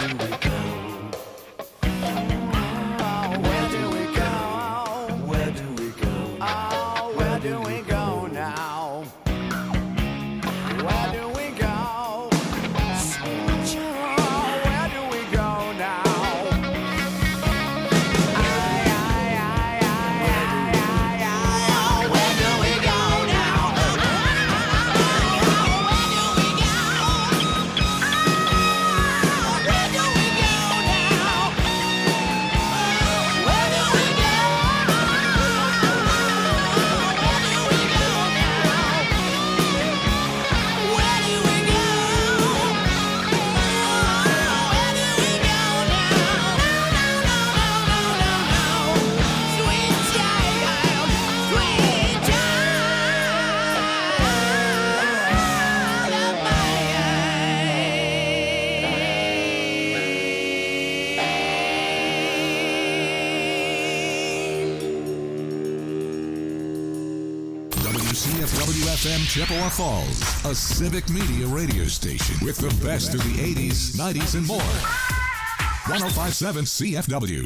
WCFW-FM Chippewa Falls, a civic media radio station with the best of the 80s, 90s, and more. 105.7 CFW.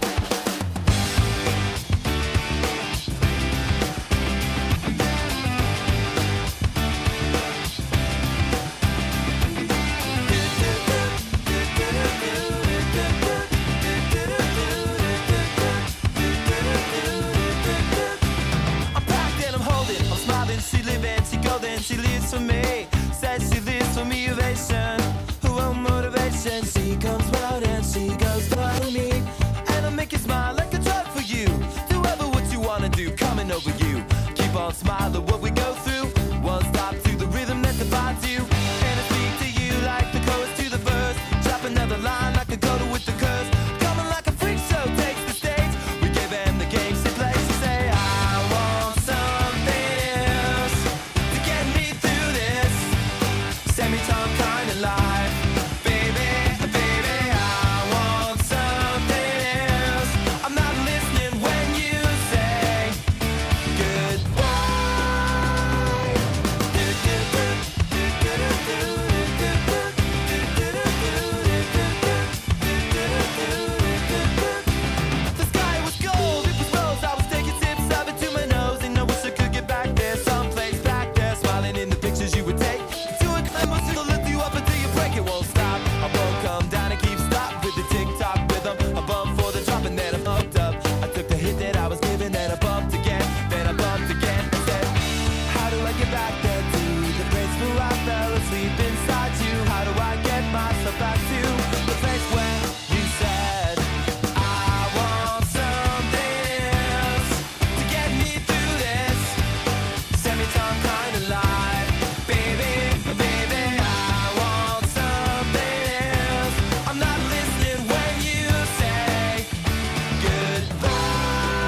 She lives for me, says she lives for me, ovation, her own motivation. She comes round and she goes for me, and I'll make you smile like a drug for you. Do ever what you wanna do, coming over you. Keep on smiling what we go through. One stop to the rhythm that defines you, and I speak to you like the chorus to the verse. Drop another line like a coda with the curse. Coming like a freak show takes the stage. We give them the game she plays. She say I want something else to get me through this semi-time kind of life. Baby, baby, I want something else. I'm not listening when you say goodbye. The sky was gold, it was rose. I was taking sips of it to my nose, and I wish I could get back there, someplace back there, smiling in the pictures you would take. To a climb, it'll lift you up until you break. It won't stop. I won't come down and keep stop with the tick-tock rhythm. I bump for the drop and then I'm hooked up. I took the hit that I was given, then I bumped again, then I bumped again. I said, how do I get back there to the place where I fell asleep inside you? How do I get myself back to the place where you said I want something else to get me through this semi-time kind of life? Baby, baby, I want something else. I'm not listening when you say goodbye.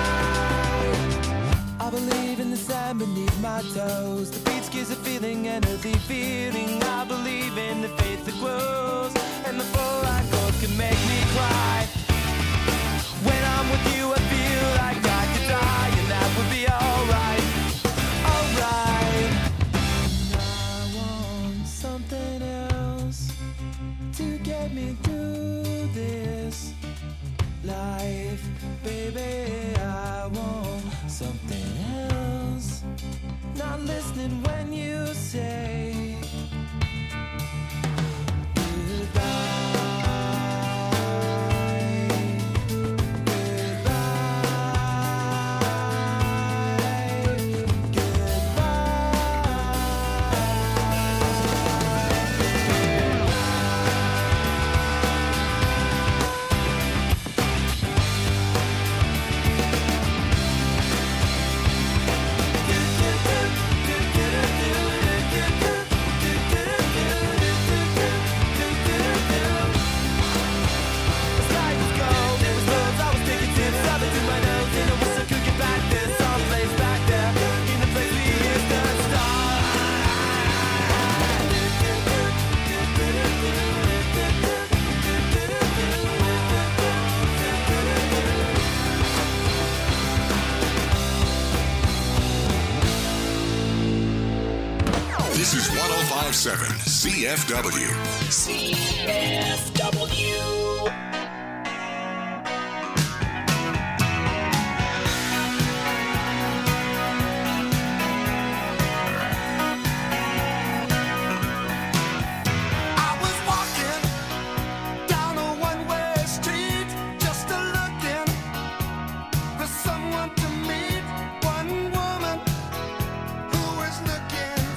I believe in the sand beneath my toes. The beach gives a feeling, an earthy feeling. I believe in the faith that grows, and the full-line chords can make me cry. When I'm with you, I feel like I could die, and that would be alright, alright. I want something else to get me through this life. Baby, I want something else. Not listening when you say This is 105.7 CFW. CFW.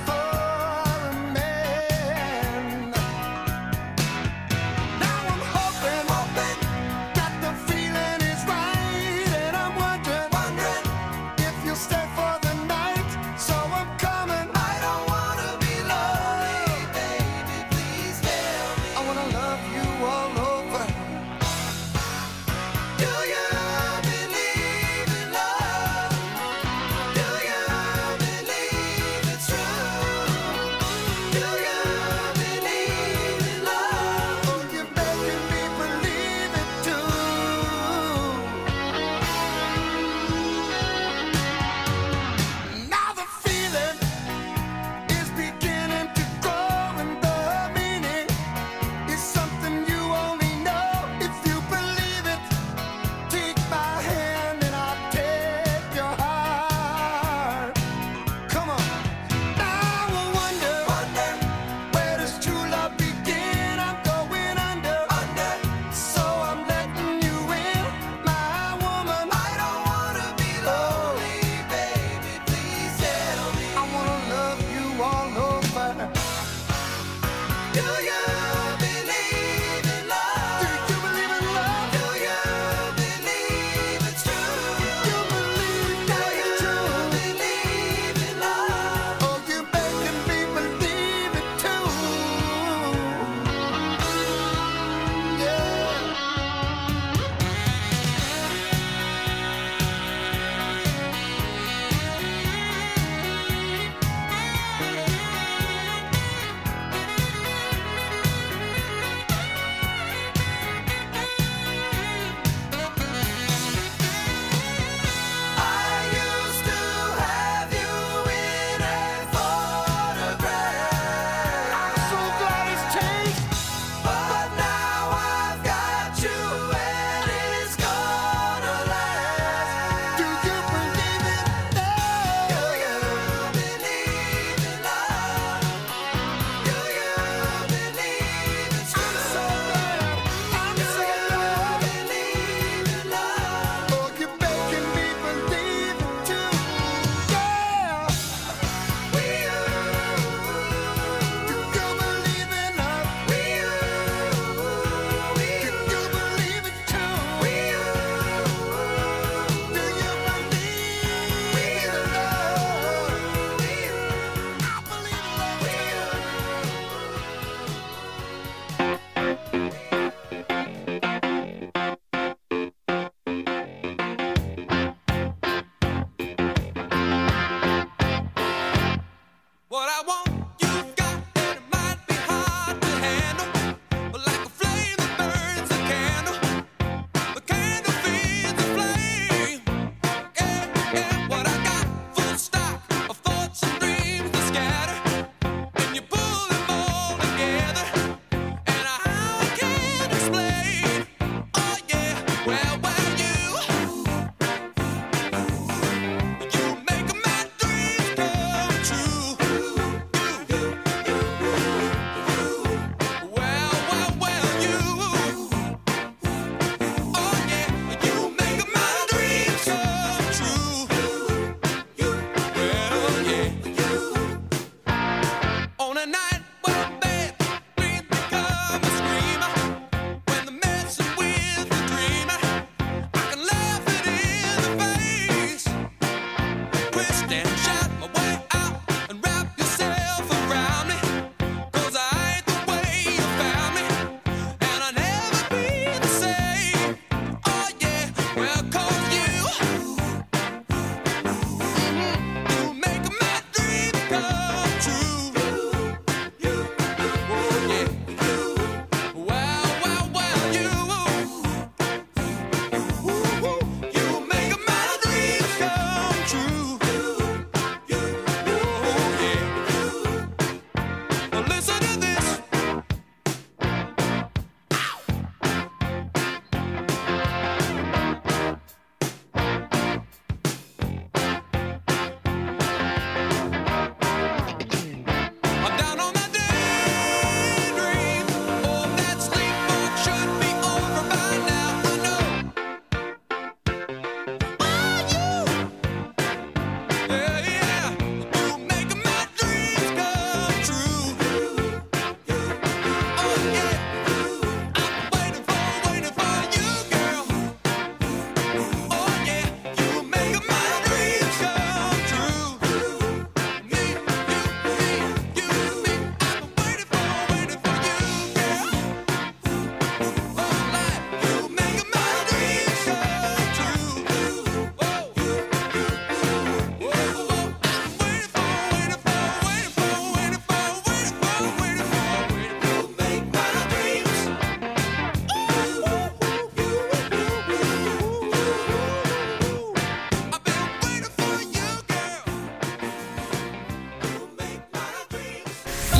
Now I'm hoping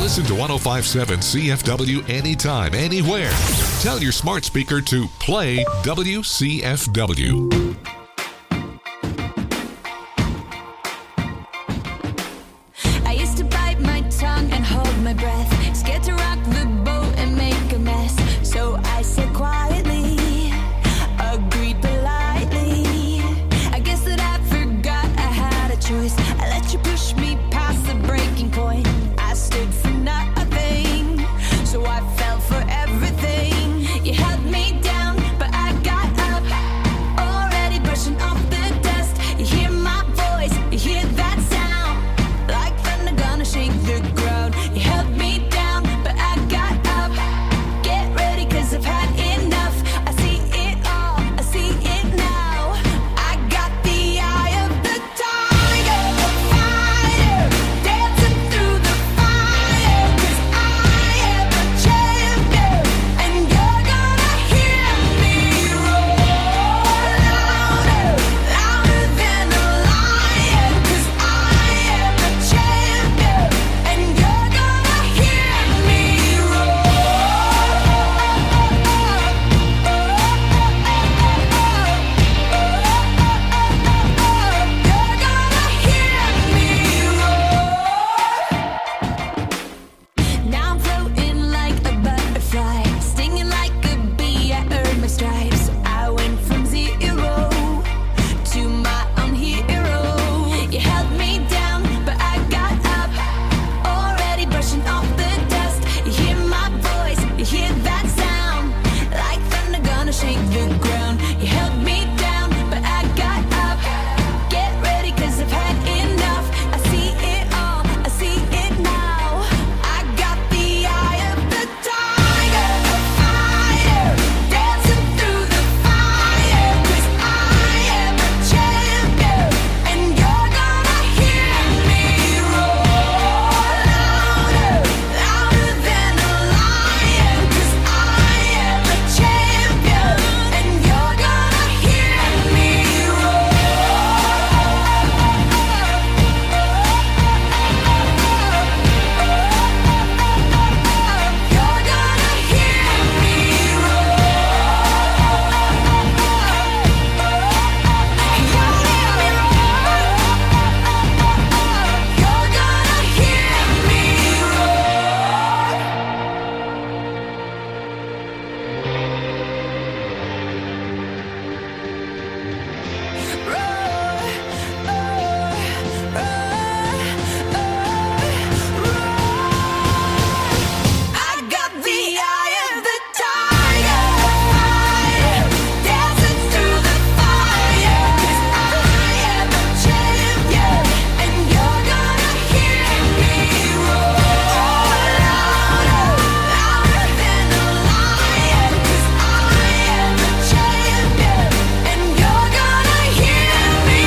Listen to 1057 CFW anytime, anywhere. Tell your smart speaker to play WCFW. I used to bite my tongue and hold my breath, scared to rock the boat and make a mess. So I said quietly, agreed politely. I guess that I forgot I had a choice. I let you push me past the breaking point. I stood for nothing, so I fell for everything. You held me down, but I got up, already brushing off the dust. You hear my voice, you hear that sound, like thunder gonna shake the ground. You held me down, but I got up. Get ready, 'cause I've had enough. I see it all, I see it now. I got the eye of the tiger, fighter, dancing through the fire. 'Cause I am a champion, and you're gonna hear me roar louder, louder than a lion. 'Cause I am a champion, and you're gonna hear me Now I'm floating like a butterfly, stinging like a bee. I earned my stripes. I went from zero to my own hero. You held me down, but I got up, already brushing off the dust. You hear my voice, you hear that sound, like thunder gonna shake the ground. You held me down, but I got up. Get ready, 'cause I've had enough. I see it all, I see it now. I got the eye of the tiger, fighter, dancing through the fire. 'Cause I am a champion, and you're gonna hear me roar louder, louder than a lion. 'Cause I am a champion, and you're gonna hear me You're gonna hear me You're gonna hear me I got the eye of the tiger, fighter, dancing through the fire. 'Cause I am a champion, and you're gonna hear me roar louder, louder than a lion. 'Cause I am a champion, and you're gonna hear me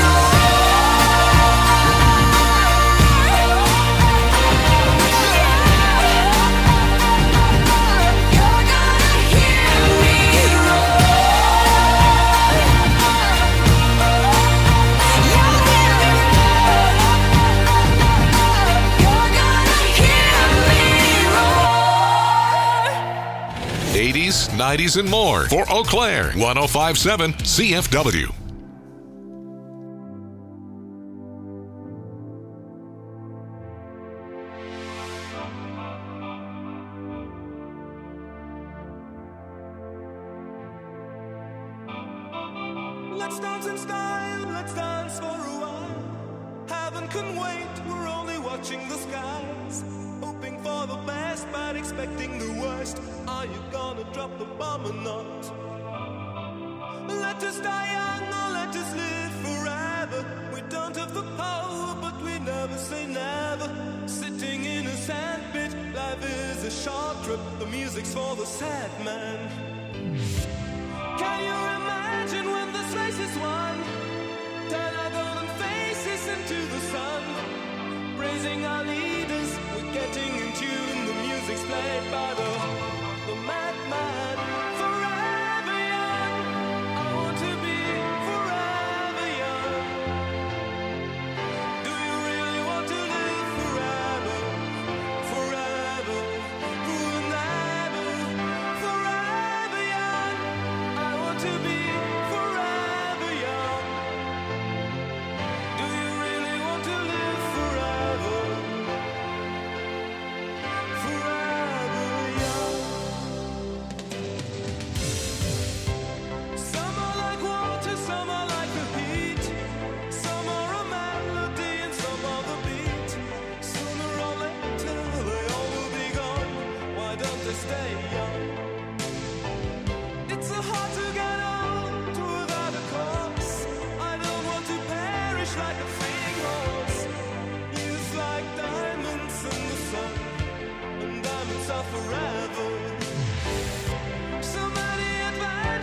You're gonna hear me roar. 80s, 90s, and more for Eau Claire. 1057 CFW. Let's dance in style, let's dance for a while. Heaven can wait, we're only watching the skies. Hoping for the best, but expecting the worst. Are you gonna drop the bomb or not? Let us die young or let us live forever. We don't have the power, but we never say never. Sitting in a sandpit, life is a short trip. The music's for the sad man. Can you imagine when this race is won? Turn our golden faces into the sun. Praising our leaders, we're getting in tune. The music's played by the madman. Forever young, I want to be forever young. Do you really want to live forever? Forever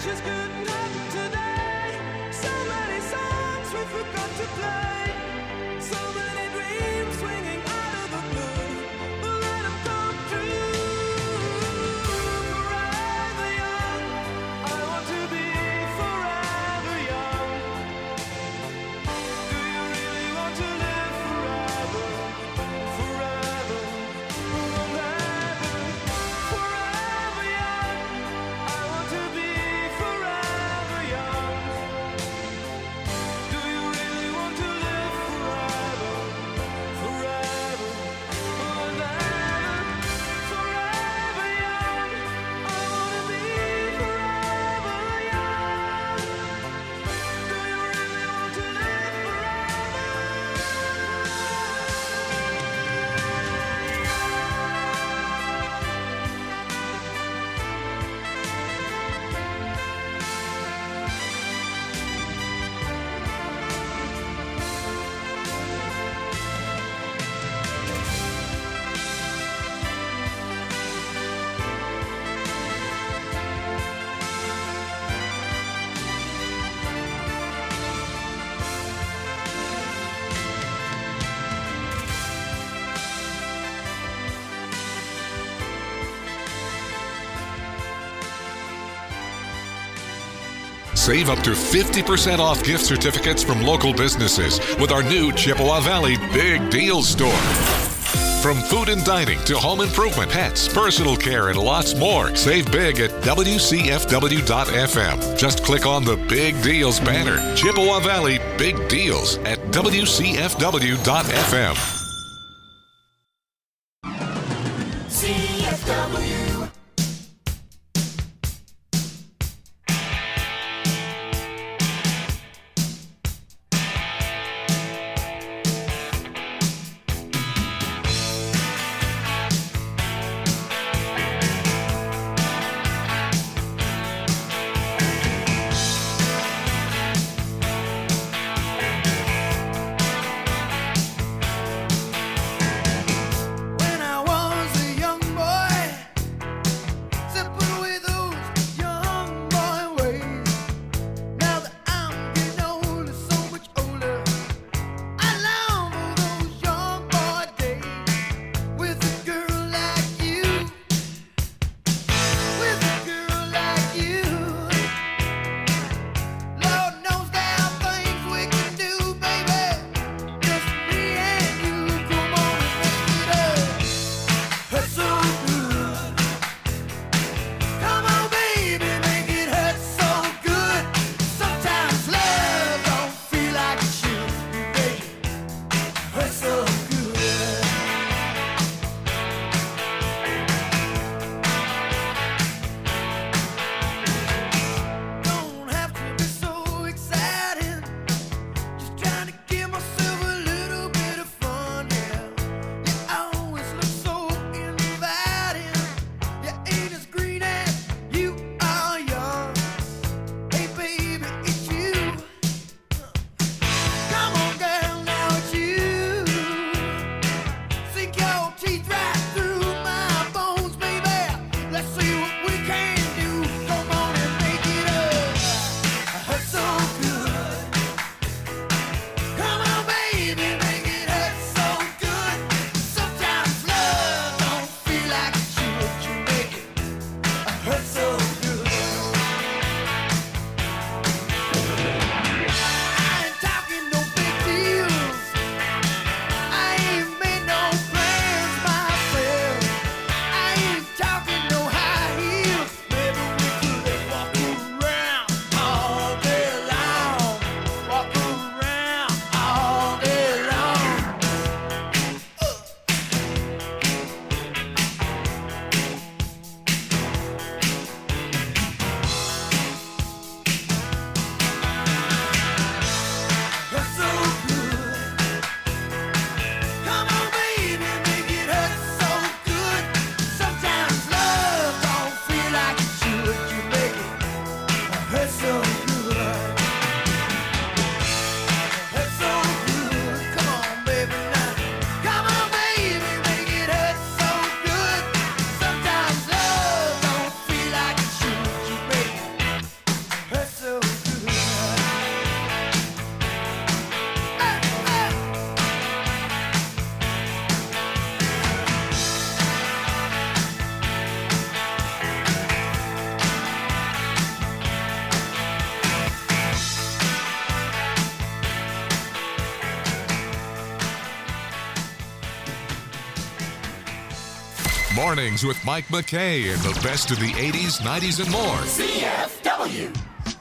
just couldn't happen today. So many songs we forgot to play. So many dreams swinging out of the blue. But let them come true. Forever young, I want to be forever young. Do you really want to live forever? Forever, forever, forever young. I want to be forever young. Do you really want to live forever? Forever, forever, forever young. I want to be forever young. Do you really want to live Save up to 50% off gift certificates from local businesses with our new Chippewa Valley Big Deals store. From food and dining to home improvement, pets, personal care, and lots more. Save big at WCFW.FM. Just click on the Big Deals banner. Chippewa Valley Big Deals at WCFW.FM. CFW. Mornings with Mike McKay and the best of the 80s, 90s, and more. CFW.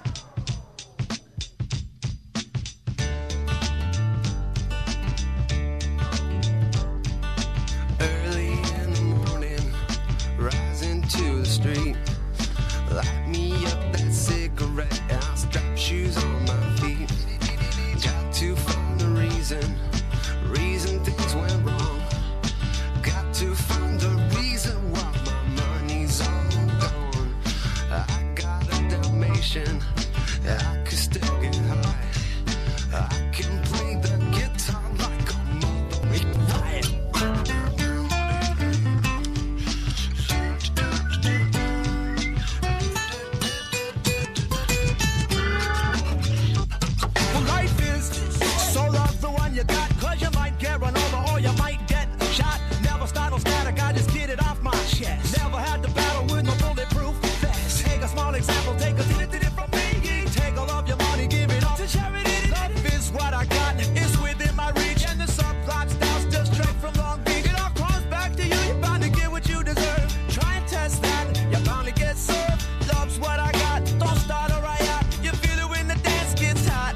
Early in the morning, rising to the street. Light me up that cigarette, I'll strap shoes on my feet. Got to find the reason things went wrong. Got to find the reason why my money's all gone. I got a Dalmatian, I could still get high. I can play the guitar like a mother riot. Well, life is so love the one you got, 'cause you might get run over or you might get shot. Never start no static, I just get it off my chest. Never had to battle with no bulletproof vest. Take a small example, take a tip from me. Take all of your money, give it all to charity. Love is what I got, it's within my reach. And the subplots down still straight from Long Beach. It all comes back to you, you're bound to get what you deserve. Try and test that, you're bound to get served. Love's what I got, don't start a riot. You feel it when the dance gets hot.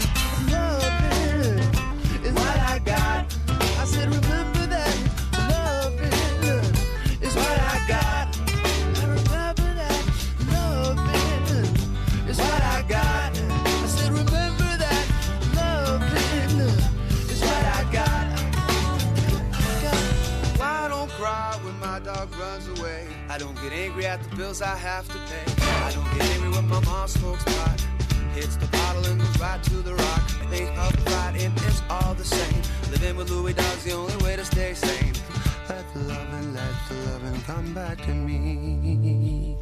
Love is what I got. I said remember that. Love is what I got. I remember that. Love is what I got. I said remember that. Love is what I got. I don't cry when my dog runs away. I don't get angry at the bills I have to pay. I don't get angry when my mom smokes pot. Hits the bottle and goes right to the rock. They up right in, it's all the same. Living with Louis Dog's the only way to stay sane. Let the loving come back to me.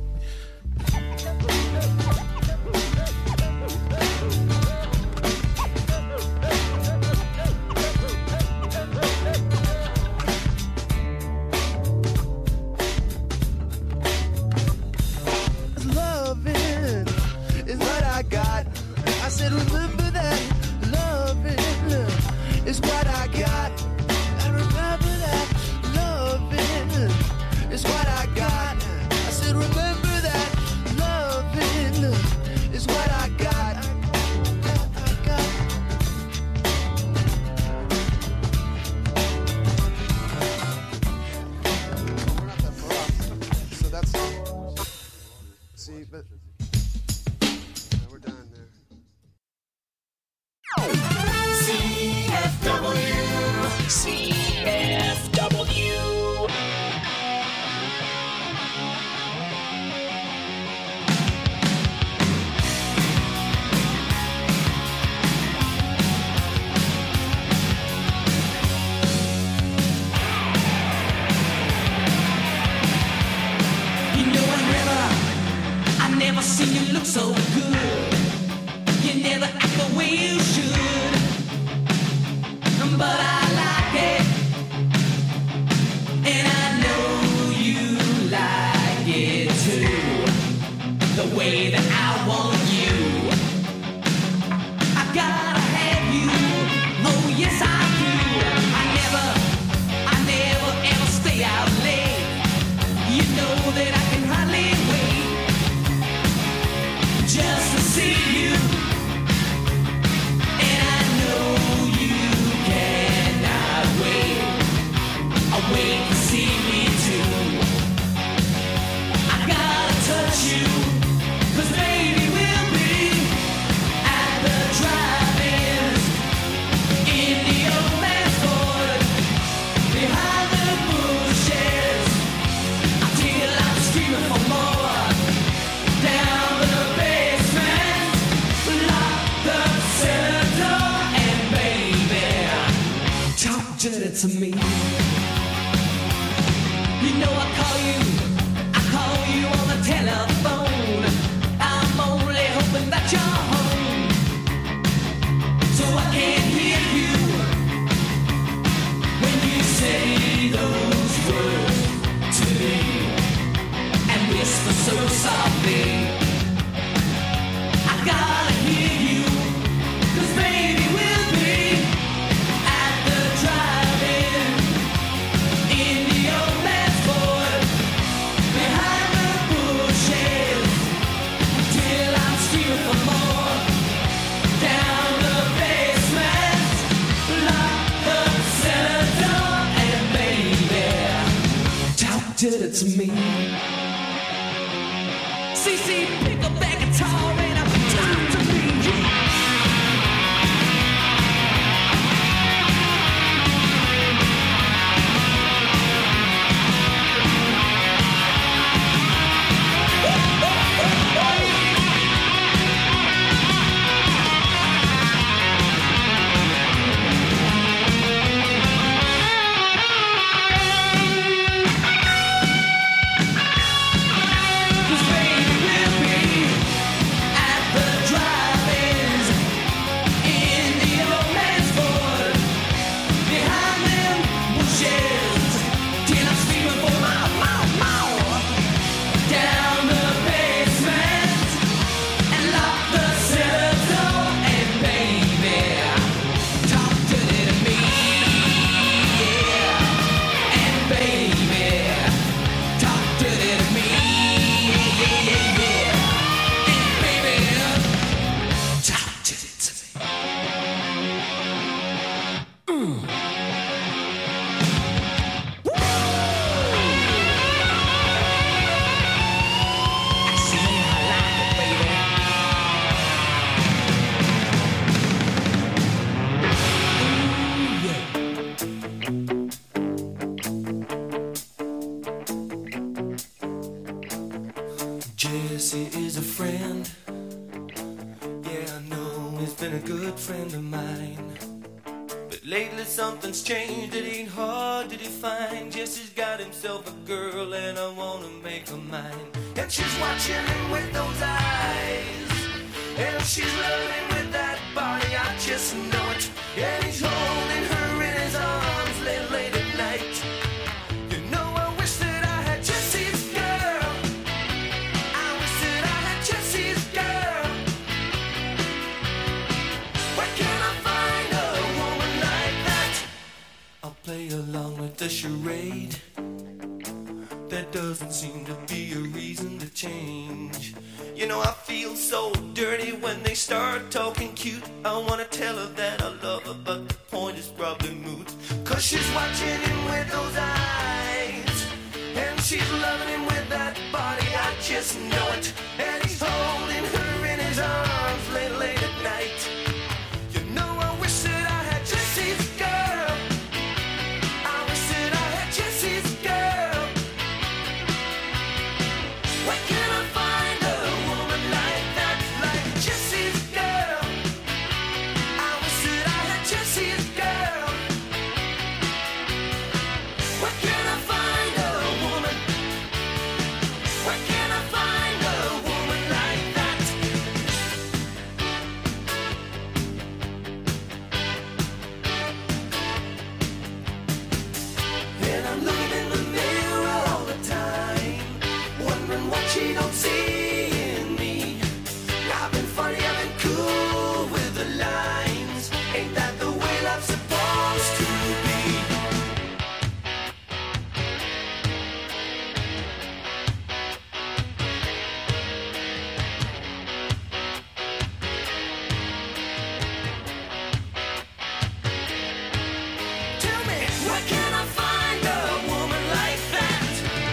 Loving is what I got. I said remember that. Loving is what I got. I remember that. Loving is what I got. I said remember that. Loving is what I got. I got. We're not that far off. So that's. See, but. Yeah, we're done there. CFW. You know I never seen you look so good. You never act the way you should. But I like it, and I know you like it too. The way that I want you, I gotta have you. Oh yes I do. I never ever stay out late. You know that I can hardly wait just to see you. And I know you cannot wait. Wait to see me too. I gotta touch you, 'cause baby we'll be at the drive-in in the old man's Ford, behind the bushes, until I'm screaming for more. Down the basement, lock the cellar door, and baby, talk dirty to me. You know I call you on the telephone. I'm only hoping that you're home, so I can hear you when you say those words to me, and whisper so softly. I gotta hear you, 'cause baby we'll be at the drive-in a good friend of mine. But lately something's changed, it ain't hard to define. Jesse's got himself a girl and I wanna make her mine. And she's watching him with those eyes, and she's loving with that body, I just know it. And he's holding her in his arms late at night. You know I wish that I had Jesse's girl. I wish that I had Jesse's girl. Where can I find a woman like that? I'll play along with the charade. There doesn't seem to be a reason to change. You know I feel so dirty when they start talking cute. I wanna tell her that I love her, but the point is probably moot. Cause she's watching him with those eyes, and she's loving him with that body, I just know it. And he's holding her in his arms late at night. You know I wish that I had Jesse's girl. I wish that I had Jesse's girl. Where can I find a woman like that, like Jesse's girl? I wish that I had Jesse's girl. Where can I find a woman? Where can I find a woman like that? And I'm looking in the mirror all the time, wondering what she don't see in me. I've been funny, I've been cool with the lines. Ain't that the way love's supposed to be? Tell me, where can I find a woman like that?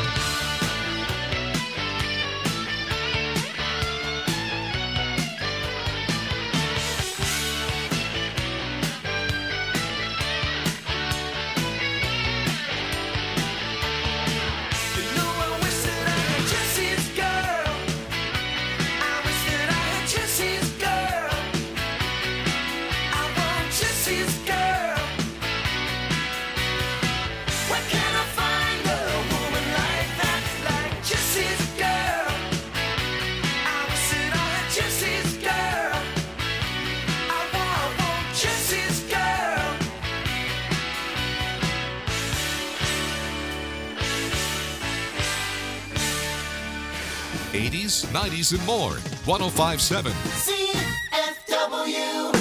You know I wish that I had Jesse's girl. I wish that I had Jesse's girl. I want Jesse's girl. Where can I find a woman like that, like Jesse's girl? I wish that I had Jesse's girl. I want Jesse's girl. 80s, 90s, and more. 1057. CFW.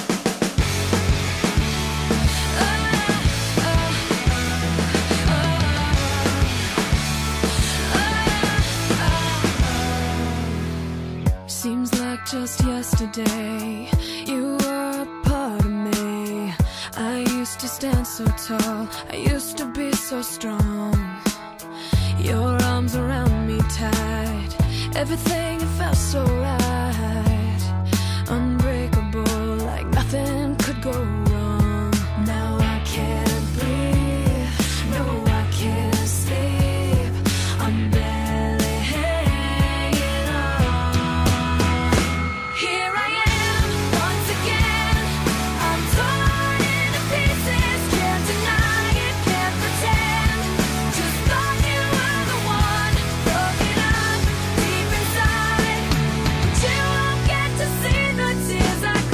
Seems like just yesterday you were a part of me. I used to stand so tall, I used to be so strong. Your arms around me tight, everything it felt so right. Unbreakable, like nothing could go wrong. Now I can't breathe, no I can't sleep. I'm barely hanging on. Here I am, once again. I'm torn into pieces, can't deny it, can't pretend. Just thought you were the one, broken up deep inside. But you won't get to see the tears I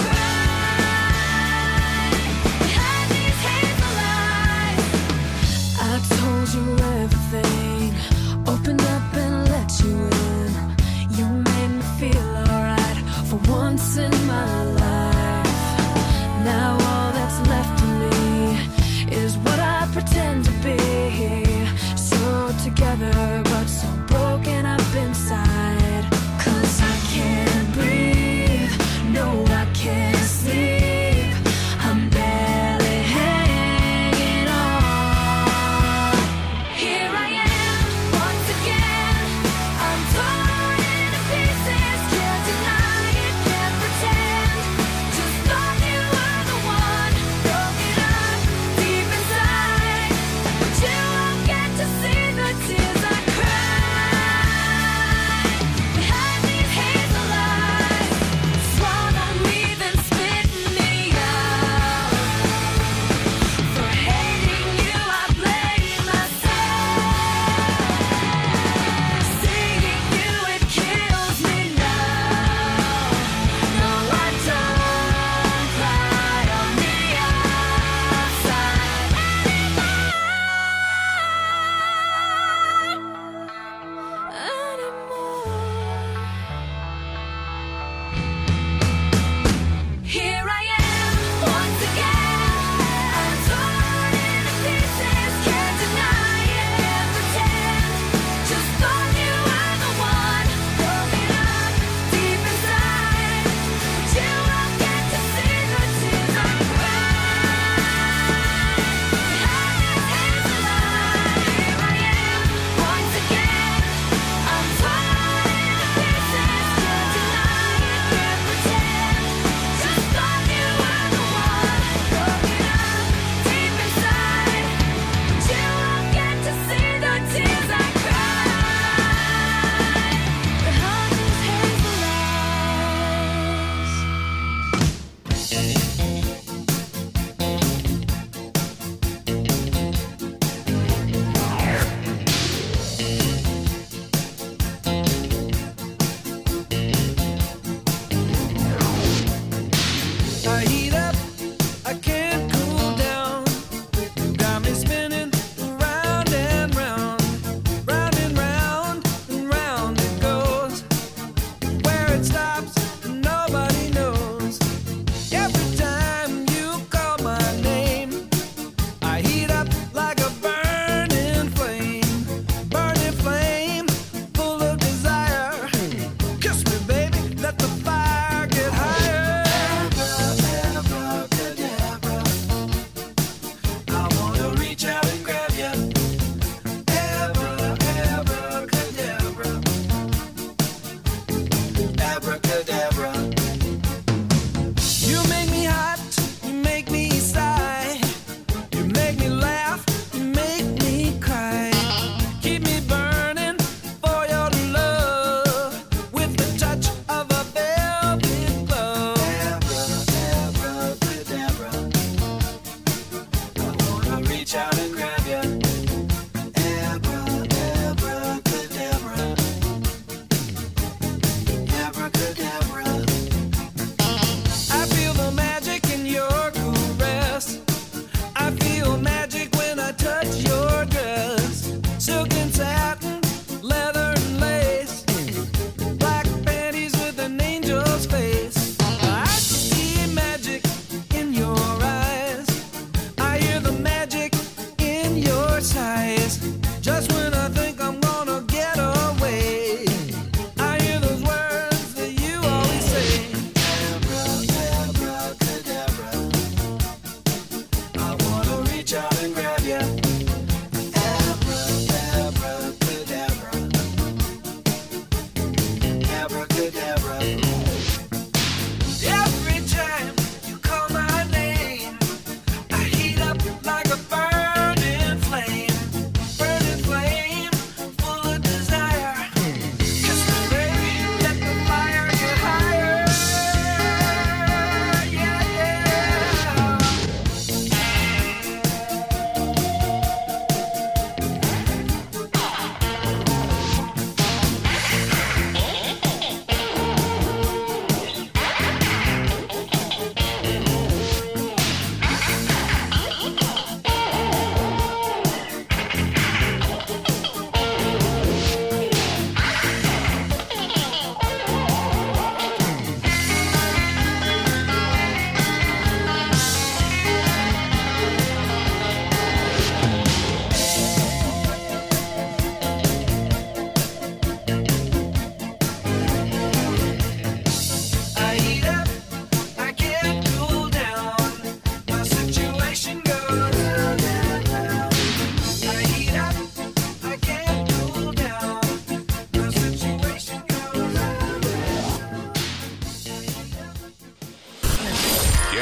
cry behind these hazel eyes. I told you everything, opened up and let you in. You made me feel alright for once in my life. Now all that's left of me is what I pretend to be. So together but so broken up inside. 'Cause I can't breathe, no I can't sleep. I'm barely hanging on. Here I am, once again. I'm torn into pieces, can't deny it, can't pretend.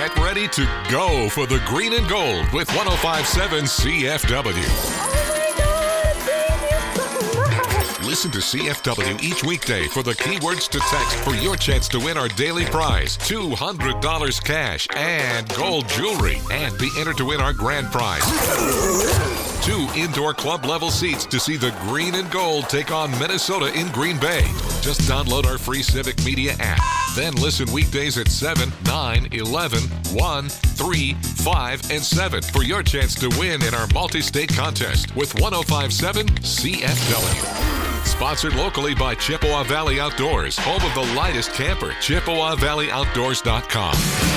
Get ready to go for the green and gold with 105.7 CFW. Listen to CFW each weekday for the keywords to text for your chance to win our daily prize, $200 cash and gold jewelry, and be entered to win our grand prize. 2 indoor club level seats to see the green and gold take on Minnesota in Green Bay. Just download our free Civic Media app. Then listen weekdays at 7, 9, 11, 1, 3, 5, and 7 for your chance to win in our multi-state contest with 105.7 CFW. Sponsored locally by Chippewa Valley Outdoors, home of the lightest camper, ChippewaValleyOutdoors.com.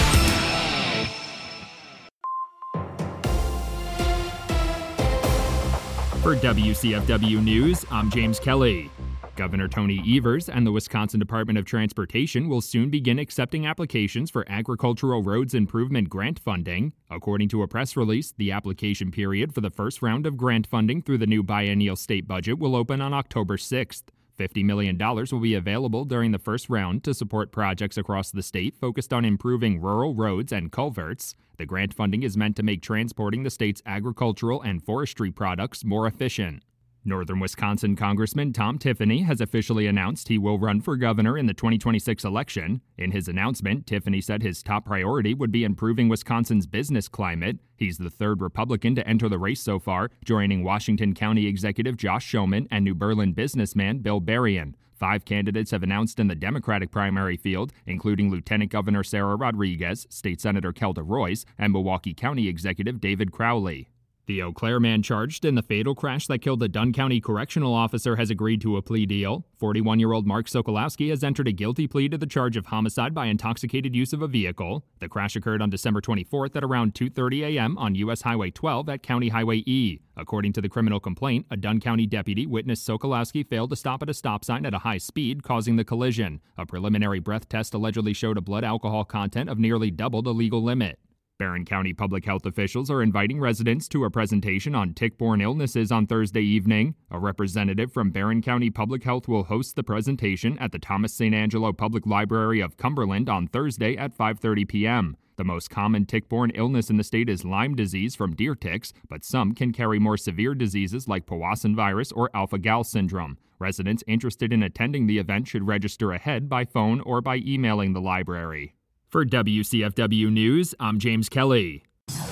For WCFW News, I'm James Kelly. Governor Tony Evers and the Wisconsin Department of Transportation will soon begin accepting applications for agricultural roads improvement grant funding. According to a press release, the application period for the first round of grant funding through the new biennial state budget will open on October 6th. $50 million will be available during the first round to support projects across the state focused on improving rural roads and culverts. The grant funding is meant to make transporting the state's agricultural and forestry products more efficient. Northern Wisconsin Congressman Tom Tiffany has officially announced he will run for governor in the 2026 election. In his announcement, Tiffany said his top priority would be improving Wisconsin's business climate. He's the third Republican to enter the race so far, joining Washington County Executive Josh Schoeman and New Berlin businessman Bill Berrien. 5 candidates have announced in the Democratic primary field, including Lieutenant Governor Sarah Rodriguez, State Senator Kelda Royce, and Milwaukee County Executive David Crowley. The Eau Claire man charged in the fatal crash that killed a Dunn County correctional officer has agreed to a plea deal. 41-year-old Mark Sokolowski has entered a guilty plea to the charge of homicide by intoxicated use of a vehicle. The crash occurred on December 24th at around 2:30 a.m. on U.S. Highway 12 at County Highway E. According to the criminal complaint, a Dunn County deputy witnessed Sokolowski fail to stop at a stop sign at a high speed, causing the collision. A preliminary breath test allegedly showed a blood alcohol content of nearly double the legal limit. Barron County public health officials are inviting residents to a presentation on tick-borne illnesses on Thursday evening. A representative from Barron County Public Health will host the presentation at the Thomas St. Angelo Public Library of Cumberland on Thursday at 5:30 p.m. The most common tick-borne illness in the state is Lyme disease from deer ticks, but some can carry more severe diseases like Powassan virus or alpha-gal syndrome. Residents interested in attending the event should register ahead by phone or by emailing the library. For WCFW News, I'm James Kelly.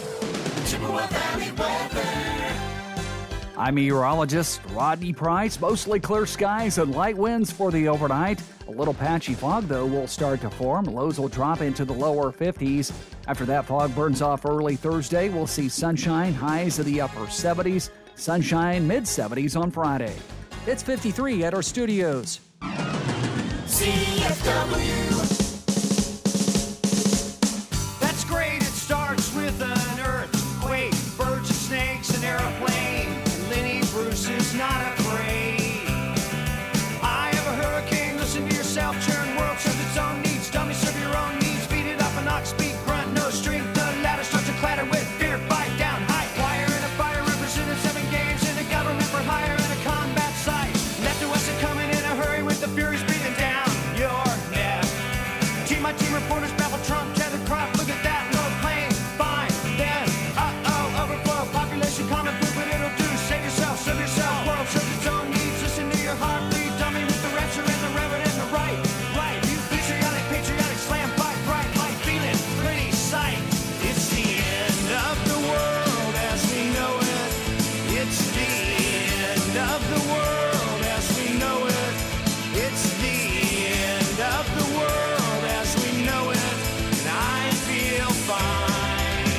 I'm meteorologist Rodney Price. Mostly clear skies and light winds for the overnight. A little patchy fog, though, will start to form. Lows will drop into the lower 50s. After that fog burns off early Thursday, we'll see sunshine, highs in the upper 70s, sunshine mid-70s on Friday. It's 53 at our studios. CFW. That's great, it starts with an earthquake, birds and snakes, an airplane. Lenny Bruce is not afraid. I have a hurricane, listen to yourself, churn, world serves its own needs. Dummy, serve your own needs, beat it up and ox, speak, grunt, no strength. The ladder starts to clatter with fear, bite down, high wire and a fire, represented 7 games in a government for hire and a combat site. Left to us are coming in a hurry with the furies breathing down your neck. Team by team reporters babble Trump, tether crop, look at that, no plane, fine, then, overflow, population common food, but it'll do, save yourself, serve yourself, world serves its own needs, listen to your heart, bleed, dummy with the rapture and the reverend and the right, you patriotic, slam, fight, bright, light, feeling, pretty sight, it's the end of the world as we know it, it's the end of the world as we know it, it's the end of the world as we know it, and I feel fine.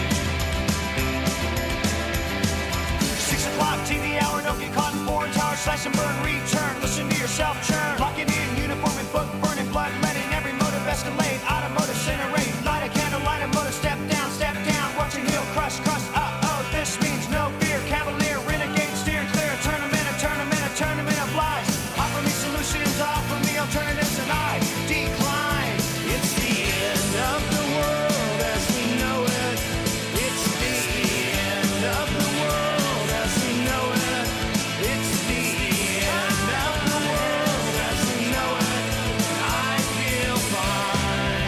6 o'clock TV hour, don't get caught in foreign tower, slash and burn, return, listen to yourself churn, locking in, uniform and book, burning blood, letting every motive escalate, automotive incinerate, light a candle, light a motor, step down, watching heel crush, this means no fear, cavalier, renegade, steer clear, tournament of lies, offer me solutions, offer me alternatives, and I decline. It's the end of the world as we know it, it's the end of the world as we know it, it's the end of the world as we know it, and I feel fine.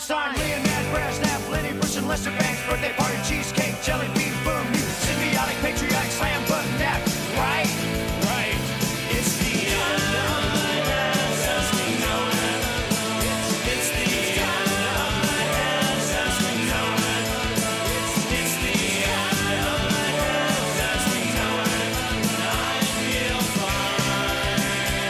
Bernstein, Leonard, Brezhnev, Lenny Bruce, and Lester Banks, birthday party, cheesecake, jelly bean, boom, you symbiotic, patriotic, slam, button, nap, right? Right. It's the end of the world as we know it. It's the end of the world as we know it. It's the end of the world as we know it. I feel fine.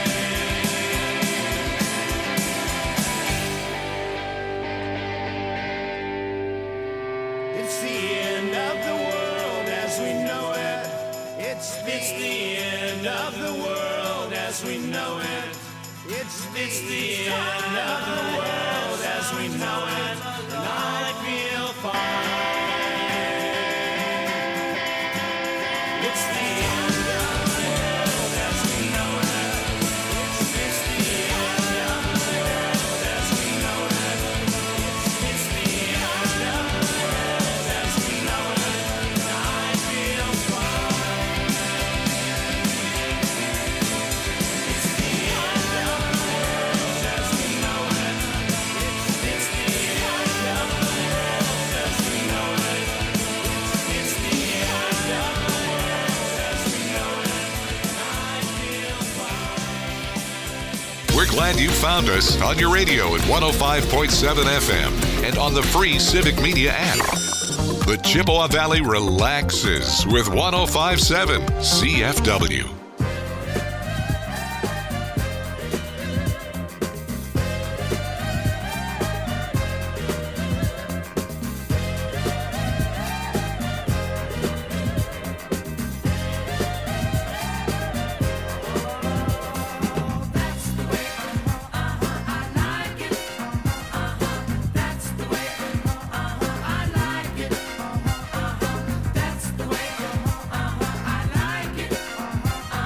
It's the end of the world as we know it. It's the end of the world as we know it. It's the end of the world as we know it. And I feel fine. It's the end of the world as we know it. It's the end of the world as we know it. It's the end of the world as we know it. And I feel fine. It's the end of the world as we know it. It's the end of the world as we know it. It's the end of the world as we know it. And I feel fine. We're glad you found us on your radio at 105.7 FM and on the free Civic Media app. The Chippewa Valley relaxes with 105.7 CFW. That's the way I like it.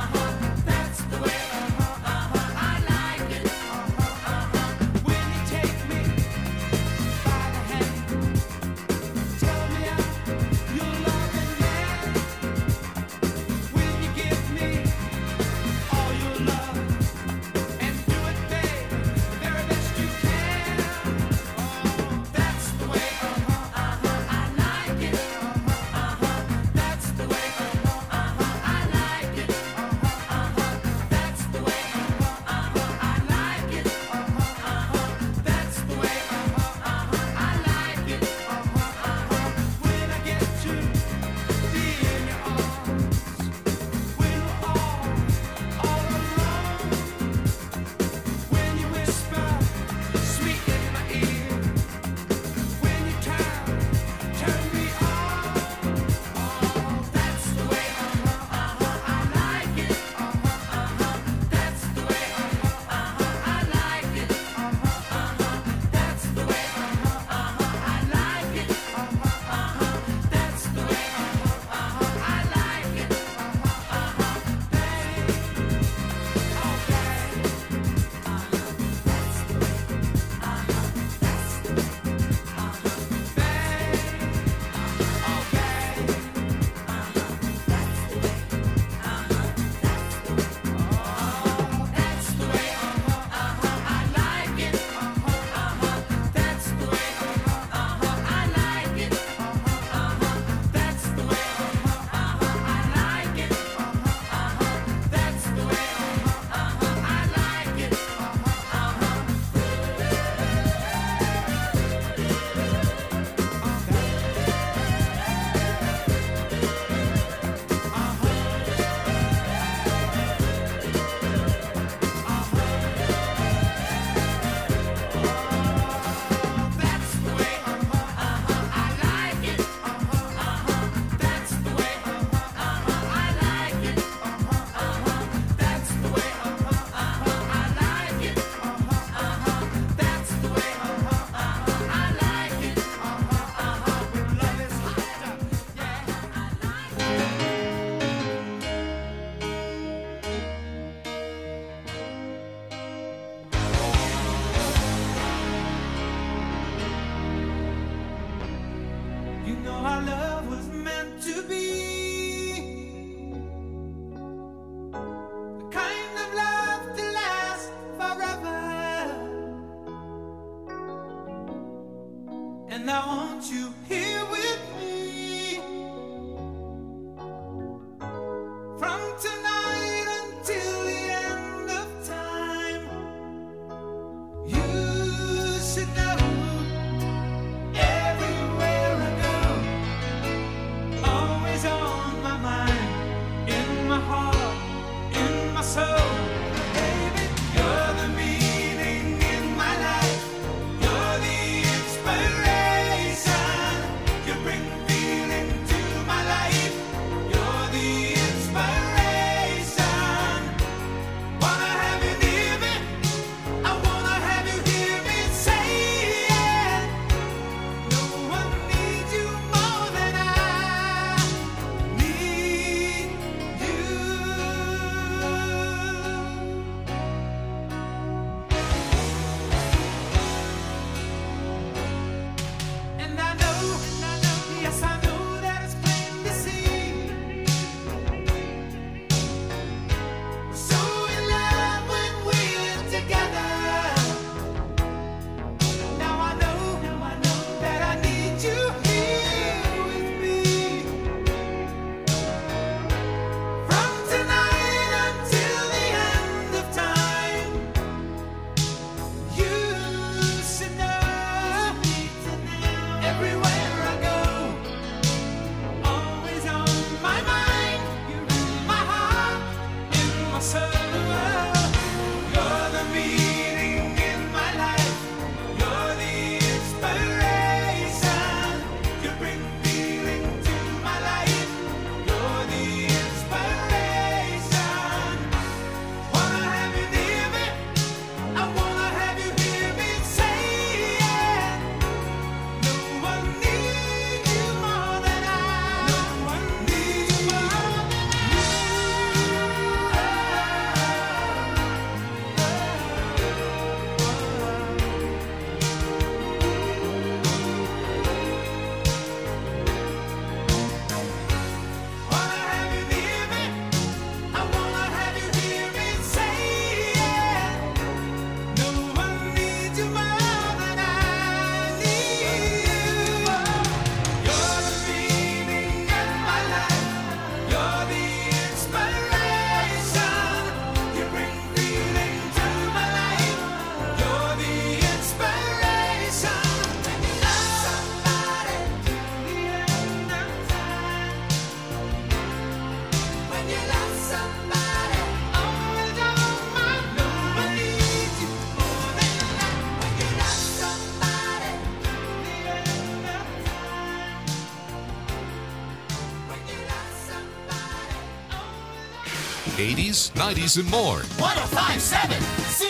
80s, 90s, and more. 1057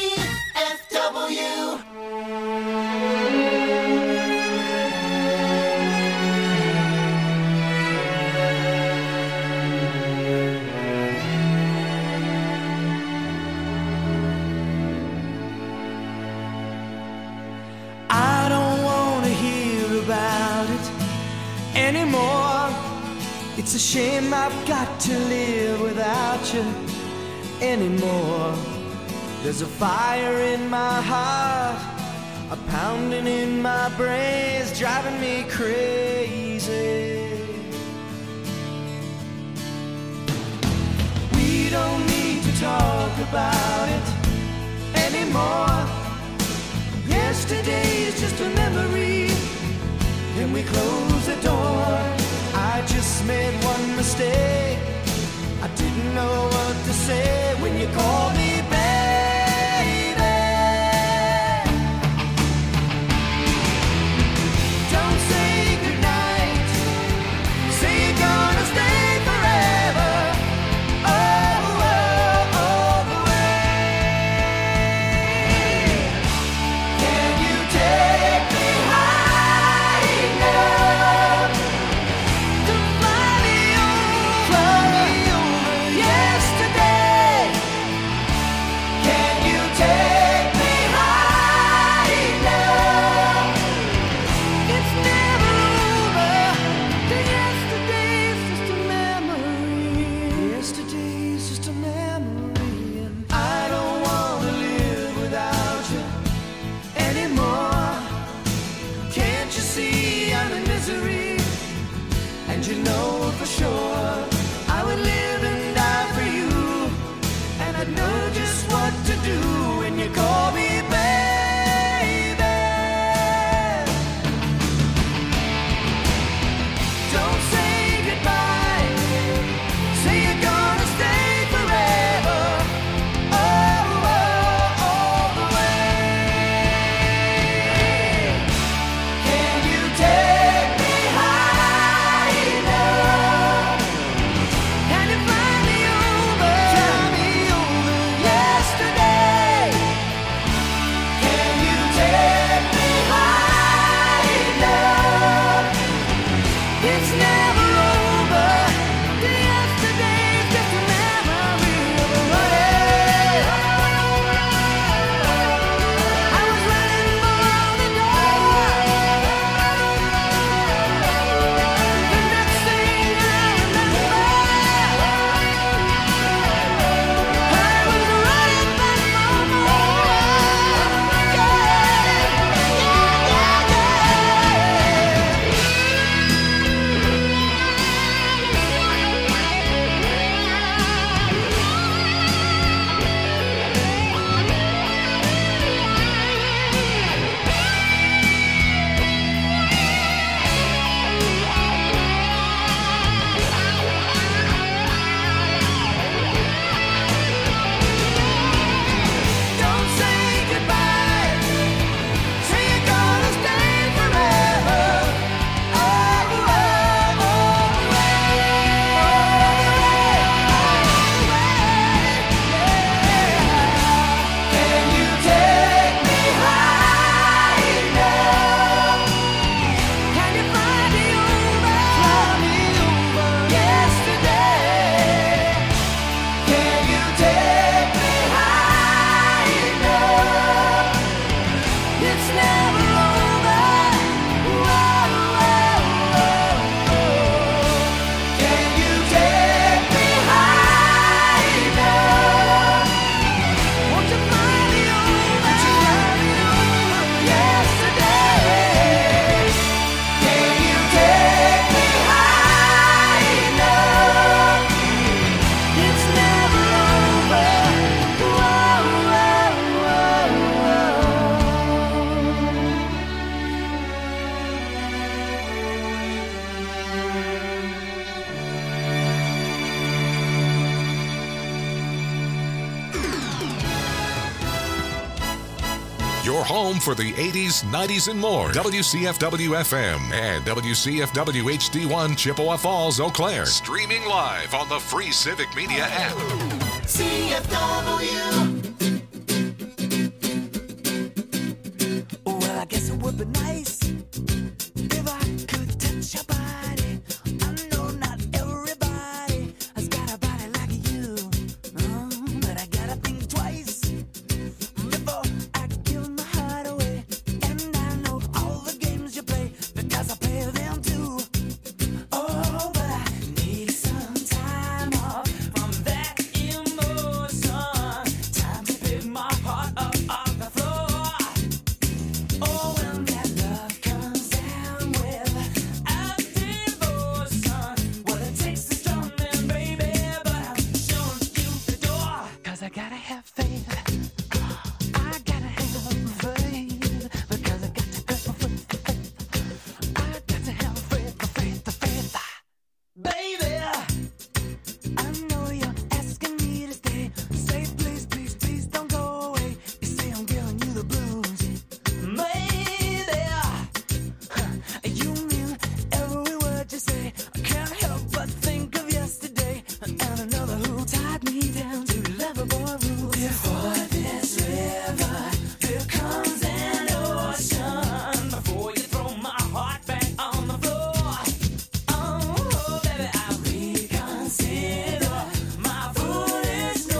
CFW. I don't want to hear about it anymore. It's a shame I've got to live without you anymore. There's a fire in my heart, a pounding in my brains, driving me crazy. We don't need to talk about it anymore. Yesterday is just a memory. Can we close the door? I just made one mistake. I didn't know what to say when you called me baby. Don't say goodnight. Say you're gonna stay forever. All the way. Can you take me high enough to fly me over yesterday? Can you take me high enough? It's never over. The yesterday's just a memory. Yesterday's just a memory, and I don't want to live without you anymore. Can't you see I'm in misery? And you know for sure I would live and die for you. And I'd know just what to do when you call me baby. Don't say goodbye. Say you're gonna stay forever. All the way. Can you take me high enough? Can you fly me over yesterday? Can you take me high enough? It's never over. The yesterday's just a memory of a running. I was running for the door. The next thing I remember, I was running back for more. Don't say goodbye. Say you're gonna stay forever. All the way. Can you take me high enough? Can you fly me over yesterday? Can you take me high enough? It's never over. Can you take me high enough? Won't you fly me over yesterday? Can you take me high enough? It's never over. Your home for the 80s, 90s, and more. WCFW FM and WCFW HD1 Chippewa Falls, Eau Claire. Streaming live on the free Civic Media app. CFW.